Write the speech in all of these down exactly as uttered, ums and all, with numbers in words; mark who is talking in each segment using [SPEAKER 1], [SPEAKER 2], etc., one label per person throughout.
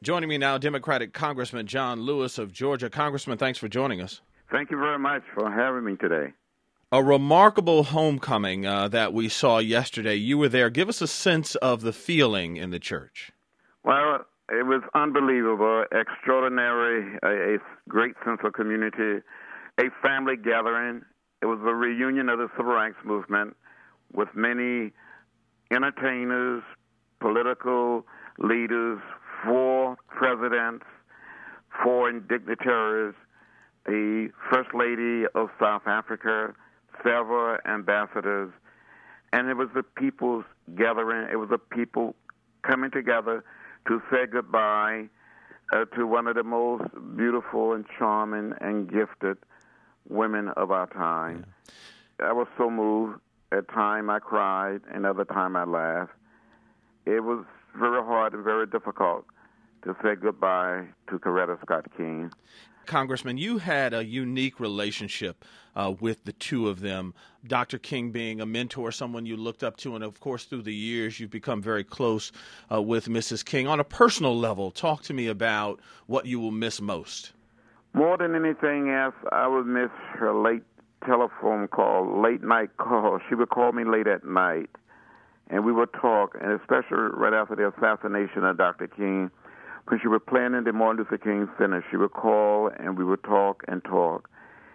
[SPEAKER 1] Joining me now, Democratic Congressman John Lewis of Georgia. Congressman, thanks for joining us.
[SPEAKER 2] Thank you very much for having me today.
[SPEAKER 1] A remarkable homecoming uh, that we saw yesterday. You were there. Give us a sense of the feeling in the church.
[SPEAKER 2] Well, it was unbelievable, extraordinary, a, a great sense of community, a family gathering. It was a reunion of the Civil Rights Movement with many entertainers, political leaders, four presidents, foreign dignitaries, the First Lady of South Africa, several ambassadors, and it was the people's gathering. It was the people coming together to say goodbye uh, to one of the most beautiful and charming and gifted women of our time. Yeah. I was so moved. At time I cried, and other time I laughed. It was very hard and very difficult to say goodbye to Coretta Scott King.
[SPEAKER 1] Congressman, you had a unique relationship uh, with the two of them, Doctor King being a mentor, someone you looked up to, and of course through the years you've become very close uh, with Missus King. On a personal level, talk to me about what you will miss most.
[SPEAKER 2] More than anything else, I would miss her late telephone call, late night call. She would call me late at night, and we would talk, and especially right after the assassination of Doctor King, when she was planning the Martin Luther King Center, she would call, and we would talk and talk.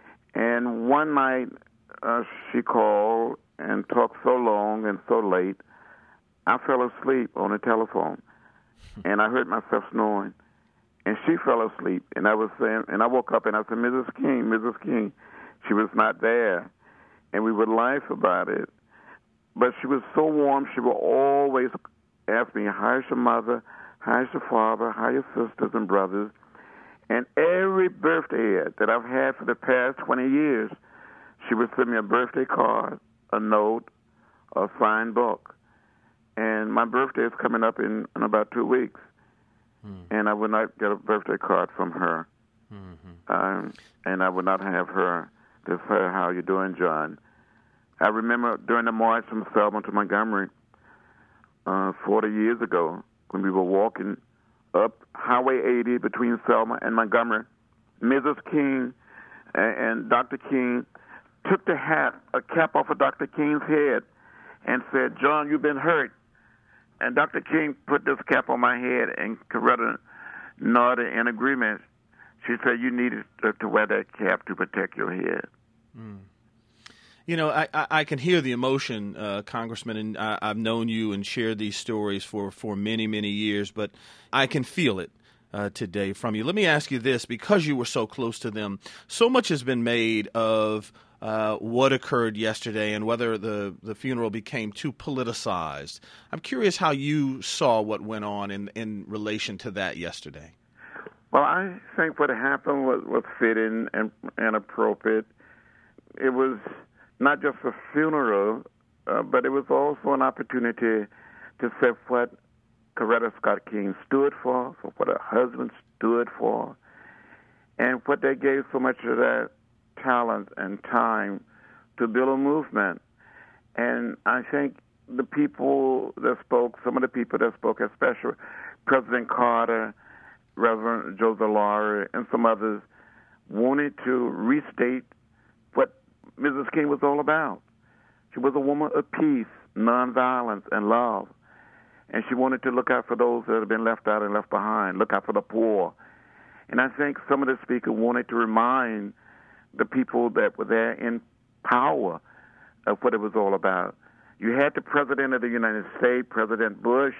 [SPEAKER 2] And one night, uh, she called and talked so long and so late, I fell asleep on the telephone, and I heard myself snoring. And she fell asleep, and I was saying, and I woke up and I said, Missus King, Missus King. She was not there, and we would laugh about it. But she was so warm, she would always ask me, how's your mother, how's your father, how are your sisters and brothers? And every birthday that I've had for the past twenty years, she would send me a birthday card, a note, a signed book. And my birthday is coming up in, in about two weeks, hmm. and I would not get a birthday card from her. Mm-hmm. Um, and I would not have her to say, how you doing, John? I remember during the march from Selma to Montgomery uh, forty years ago, when we were walking up Highway eighty between Selma and Montgomery, Missus King and, and Doctor King took the hat, a cap off of Doctor King's head, and said, John, you've been hurt. And Doctor King put this cap on my head, and Coretta nodded in agreement. She said, you needed to, to wear that cap to protect your head.
[SPEAKER 1] Mm. You know, I, I, I can hear the emotion, uh, Congressman, and I, I've known you and shared these stories for, for many, many years, but I can feel it uh, today from you. Let me ask you this, because you were so close to them, so much has been made of uh, what occurred yesterday and whether the, the funeral became too politicized. I'm curious how you saw what went on in, in relation to that yesterday.
[SPEAKER 2] Well, I think what happened was, was fitting and, and appropriate. It was not just a funeral, uh, but it was also an opportunity to say what Coretta Scott King stood for, for what her husband stood for, and what they gave so much of that talent and time to build a movement. And I think the people that spoke, some of the people that spoke, especially President Carter, Reverend Joe Zalari, and some others, wanted to restate what Missus King was all about. She was a woman of peace, nonviolence, and love. And she wanted to look out for those that had been left out and left behind, look out for the poor. And I think some of the speakers wanted to remind the people that were there in power of what it was all about. You had the President of the United States, President Bush,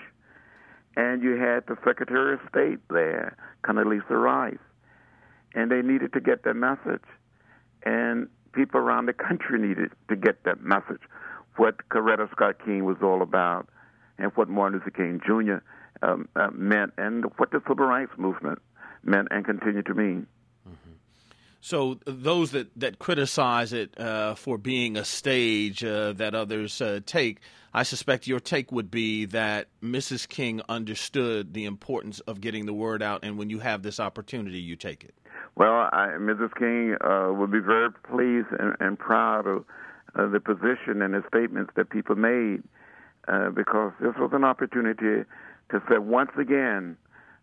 [SPEAKER 2] and you had the Secretary of State there, Condoleezza Rice. And they needed to get that message. And people around the country needed to get that message, what Coretta Scott King was all about, and what Martin Luther King Junior Um, uh, meant, and what the Civil Rights Movement meant and continue to mean.
[SPEAKER 1] Mm-hmm. So those that, that criticize it uh, for being a stage uh, that others uh, take, I suspect your take would be that Missus King understood the importance of getting the word out, and when you have this opportunity, you take it.
[SPEAKER 2] Well, I, Missus King uh, would be very pleased and, and proud of uh, the position and the statements that people made, uh, because this was an opportunity to say once again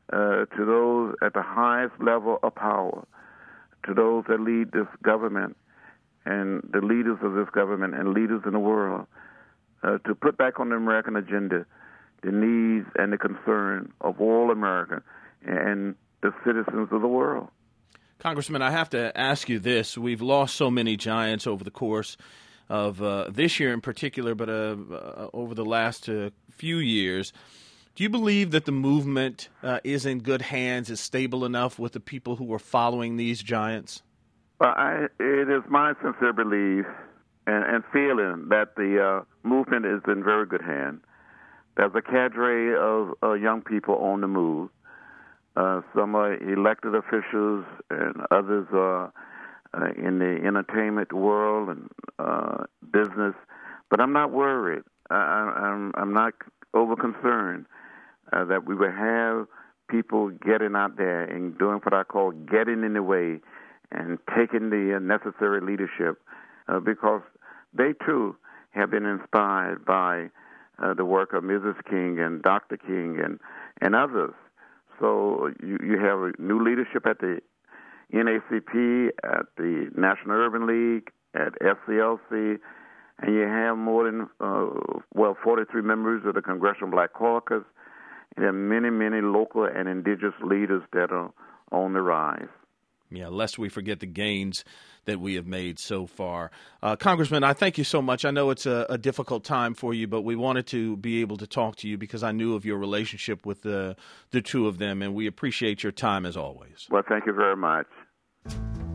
[SPEAKER 2] uh, to those at the highest level of power, to those that lead this government and the leaders of this government and leaders in the world, uh, to put back on the American agenda the needs and the concern of all America and the citizens of the world.
[SPEAKER 1] Congressman, I have to ask you this. We've lost so many giants over the course of uh, this year in particular, but uh, uh, over the last uh, few years. Do you believe that the movement uh, is in good hands, is stable enough with the people who are following these giants?
[SPEAKER 2] Well, I, it is my sincere belief and, and feeling that the uh, movement is in very good hands. There's a cadre of uh, young people on the move. Uh, some are elected officials and others are uh, in the entertainment world and uh, business. But I'm not worried. I, I'm, I'm not over concerned uh, that we will have people getting out there and doing what I call getting in the way and taking the necessary leadership uh, because they, too, have been inspired by uh, the work of Missus King and Doctor King and, and others. So you, you have a new leadership at the N A A C P, at the National Urban League, at S C L C, and you have more than, uh, well, forty-three members of the Congressional Black Caucus. And there are many, many local and indigenous leaders that are on the rise.
[SPEAKER 1] Yeah, lest we forget the gains that we have made so far. Uh, Congressman, I thank you so much. I know it's a, a difficult time for you, but we wanted to be able to talk to you because I knew of your relationship with the, the two of them, and we appreciate your time as always.
[SPEAKER 2] Well, thank you very much.